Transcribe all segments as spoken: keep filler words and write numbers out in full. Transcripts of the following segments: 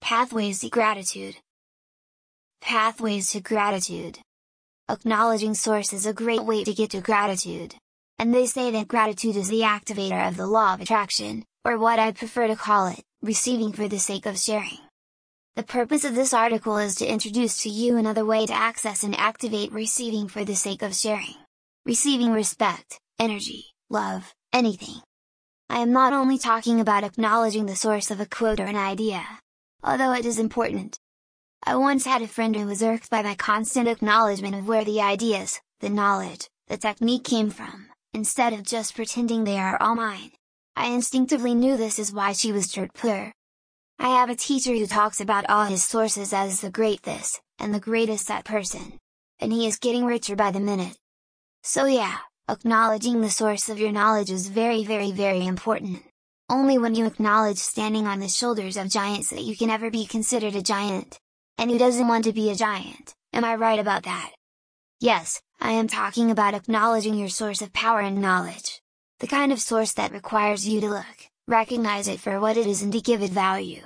Pathways to gratitude. Pathways to gratitude. Acknowledging source is a great way to get to gratitude. And they say that gratitude is the activator of the law of attraction, or what I prefer to call it, receiving for the sake of sharing. The purpose of this article is to introduce to you another way to access and activate receiving for the sake of sharing. Receiving respect, energy, love, anything. I am not only talking about acknowledging the source of a quote or an idea, although it is important. I once had a friend who was irked by my constant acknowledgement of where the ideas, the knowledge, the technique came from, instead of just pretending they are all mine. I instinctively knew this is why she was dirt poor. I have a teacher who talks about all his sources as the great this, and the greatest that person. And he is getting richer by the minute. So yeah, acknowledging the source of your knowledge is very very very important. Only when you acknowledge standing on the shoulders of giants that you can ever be considered a giant. And who doesn't want to be a giant, am I right about that? Yes, I am talking about acknowledging your source of power and knowledge. The kind of source that requires you to look, recognize it for what it is and to give it value.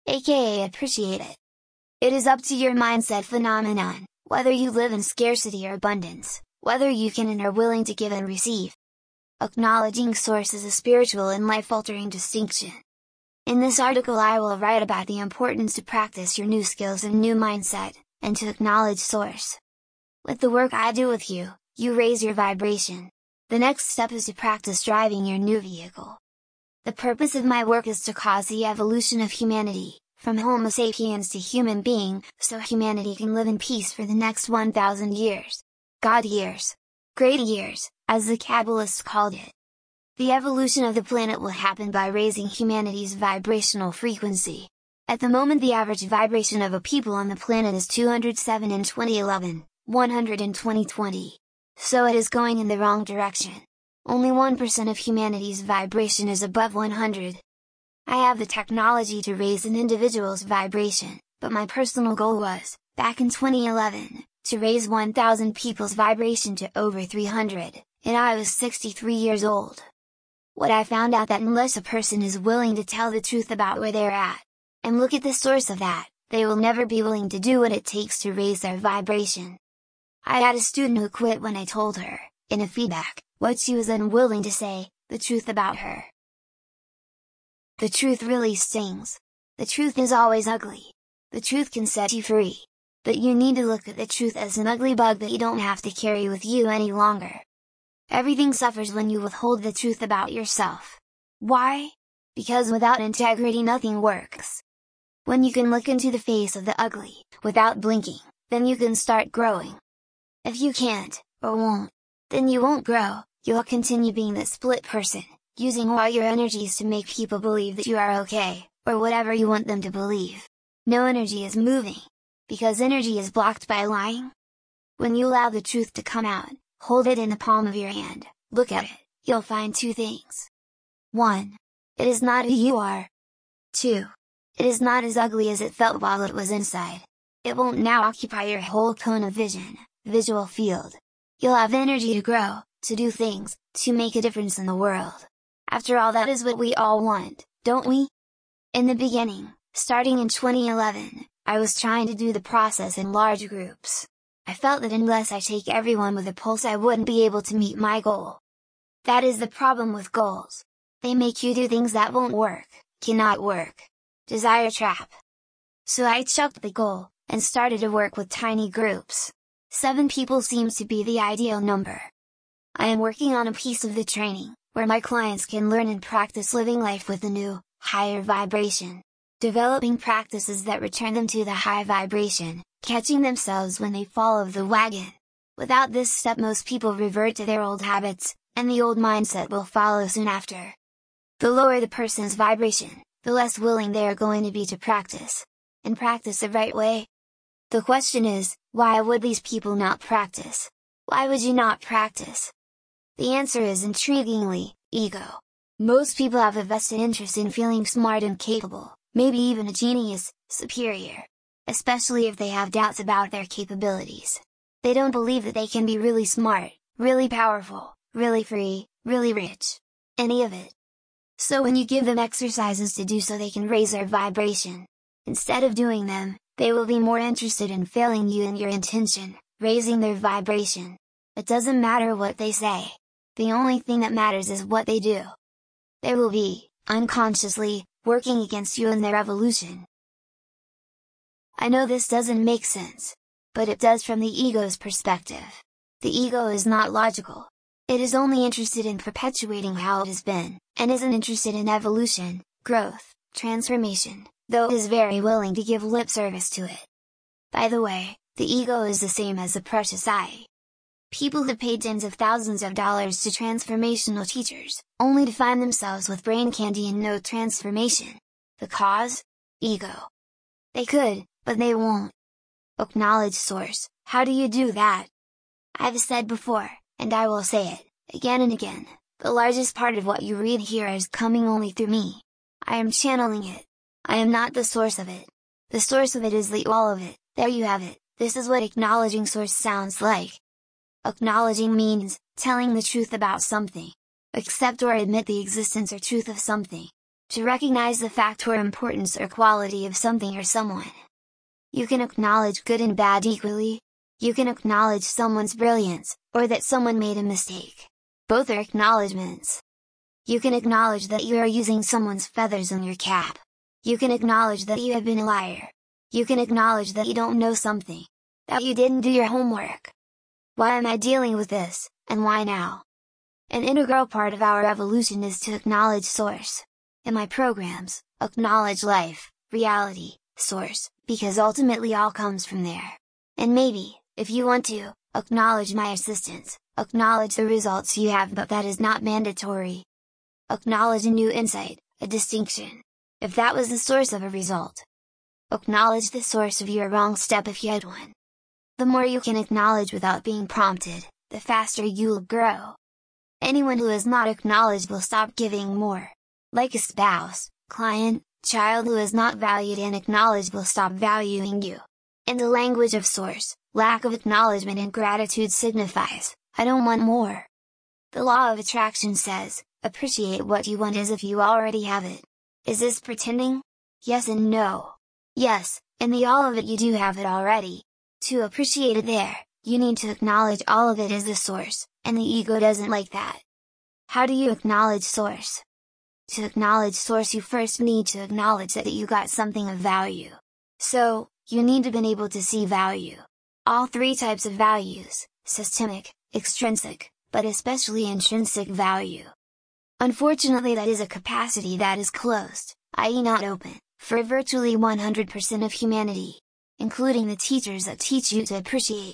aka appreciate it. It is up to your mindset phenomenon, whether you live in scarcity or abundance, whether you can and are willing to give and receive. Acknowledging source is a spiritual and life-altering distinction. In this article I will write about the importance to practice your new skills and new mindset, and to acknowledge source. With the work I do with you, you raise your vibration. The next step is to practice driving your new vehicle. The purpose of my work is to cause the evolution of humanity, from Homo sapiens to human being, so humanity can live in peace for the next one thousand years. God years. Great years, as the Kabbalists called it. The evolution of the planet will happen by raising humanity's vibrational frequency. At the moment the average vibration of a people on the planet is two hundred seven in twenty eleven, one hundred in twenty twenty. So it is going in the wrong direction. Only one percent of humanity's vibration is above one hundred. I have the technology to raise an individual's vibration, but my personal goal was, back in twenty eleven, to raise one thousand people's vibration to over three hundred, and I was sixty-three years old. What I found out that unless a person is willing to tell the truth about where they're at, and look at the source of that, they will never be willing to do what it takes to raise their vibration. I had a student who quit when I told her, in a feedback, what she was unwilling to say, the truth about her. The truth really stings. The truth is always ugly. The truth can set you free. But you need to look at the truth as an ugly bug that you don't have to carry with you any longer. Everything suffers when you withhold the truth about yourself. Why? Because without integrity nothing works. When you can look into the face of the ugly, without blinking, then you can start growing. If you can't, or won't, then you won't grow, you'll continue being that split person, using all your energies to make people believe that you are okay, or whatever you want them to believe. No energy is moving. Because energy is blocked by lying. When you allow the truth to come out, hold it in the palm of your hand, look at it, you'll find two things. one. It is not who you are. two. It is not as ugly as it felt while it was inside. It won't now occupy your whole cone of vision, visual field. You'll have energy to grow, to do things, to make a difference in the world. After all, that is what we all want, don't we? In the beginning, starting in twenty eleven, I was trying to do the process in large groups. I felt that unless I take everyone with a pulse I wouldn't be able to meet my goal. That is the problem with goals. They make you do things that won't work, cannot work. Desire trap. So I chucked the goal, and started to work with tiny groups. Seven people seems to be the ideal number. I am working on a piece of the training, where my clients can learn and practice living life with a new, higher vibration. Developing practices that return them to the high vibration, catching themselves when they fall off the wagon. Without this step most people revert to their old habits, and the old mindset will follow soon after. The lower the person's vibration, the less willing they are going to be to practice. And practice the right way. The question is, why would these people not practice? Why would you not practice? The answer is intriguingly, ego. Most people have a vested interest in feeling smart and capable. Maybe even a genius, superior. Especially if they have doubts about their capabilities. They don't believe that they can be really smart, really powerful, really free, really rich. Any of it. So when you give them exercises to do so they can raise their vibration. Instead of doing them, they will be more interested in failing you and your intention, raising their vibration. It doesn't matter what they say. The only thing that matters is what they do. They will be, unconsciously, working against you in their evolution. I know this doesn't make sense, but it does from the ego's perspective. The ego is not logical. It is only interested in perpetuating how it has been, and isn't interested in evolution, growth, transformation, though it is very willing to give lip service to it. By the way, the ego is the same as the precious eye. People have paid tens of thousands of dollars to transformational teachers, only to find themselves with brain candy and no transformation. The cause? Ego. They could, but they won't. Acknowledge source. How do you do that? I've said before, and I will say it, again and again, the largest part of what you read here is coming only through me. I am channeling it. I am not the source of it. The source of it is the all of it. There you have it. This is what acknowledging source sounds like. Acknowledging means, telling the truth about something. Accept or admit the existence or truth of something. To recognize the fact or importance or quality of something or someone. You can acknowledge good and bad equally. You can acknowledge someone's brilliance, or that someone made a mistake. Both are acknowledgements. You can acknowledge that you are using someone's feathers in your cap. You can acknowledge that you have been a liar. You can acknowledge that you don't know something. That you didn't do your homework. Why am I dealing with this, and why now? An integral part of our evolution is to acknowledge source. In my programs, acknowledge life, reality, source, because ultimately all comes from there. And maybe, if you want to, acknowledge my assistance, acknowledge the results you have, but that is not mandatory. Acknowledge a new insight, a distinction. If that was the source of a result. Acknowledge the source of your wrong step if you had one. The more you can acknowledge without being prompted, the faster you'll grow. Anyone who is not acknowledged will stop giving more. Like a spouse, client, child who is not valued and acknowledged will stop valuing you. In the language of source, lack of acknowledgement and gratitude signifies, I don't want more. The law of attraction says, appreciate what you want as if you already have it. Is this pretending? Yes and no. Yes, in the all of it you do have it already. To appreciate it there, you need to acknowledge all of it as the source, and the ego doesn't like that. How do you acknowledge source? To acknowledge source you first need to acknowledge that you got something of value. So, you need to be able to see value. All three types of values, systemic, extrinsic, but especially intrinsic value. Unfortunately that is a capacity that is closed, that is not open, for virtually one hundred percent of humanity, including the teachers that teach you to appreciate.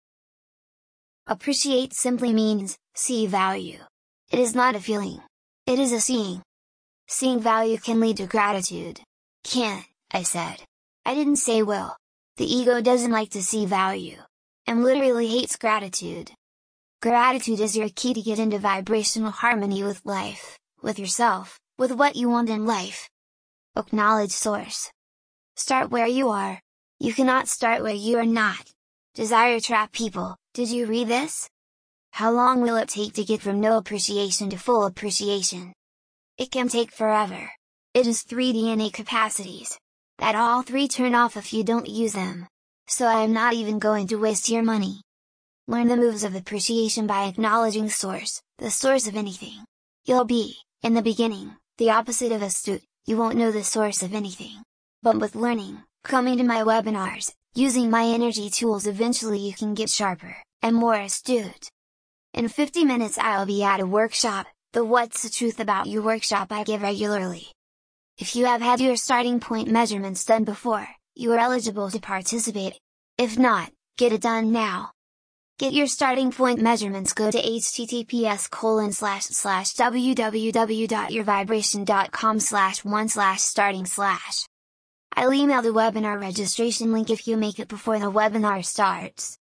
Appreciate simply means, see value. It is not a feeling. It is a seeing. Seeing value can lead to gratitude. Can't, I said. I didn't say will. The ego doesn't like to see value. And literally hates gratitude. Gratitude is your key to get into vibrational harmony with life, with yourself, with what you want in life. Acknowledge source. Start where you are. You cannot start where you are not. Desire trap people, did you read this? How long will it take to get from no appreciation to full appreciation? It can take forever. It is three D N A capacities. That all three turn off if you don't use them. So I am not even going to waste your money. Learn the moves of appreciation by acknowledging source, the source of anything. You'll be, in the beginning, the opposite of astute, you won't know the source of anything. But with learning, coming to my webinars, using my energy tools, eventually you can get sharper, and more astute. In fifty minutes I'll be at a workshop, the What's the Truth About You workshop I give regularly. If you have had your starting point measurements done before, you are eligible to participate. If not, get it done now. Get your starting point measurements. Go to h t t p s colon slash slash w w w dot your vibration dot com slash one slash starting slash. I'll email the webinar registration link if you make it before the webinar starts.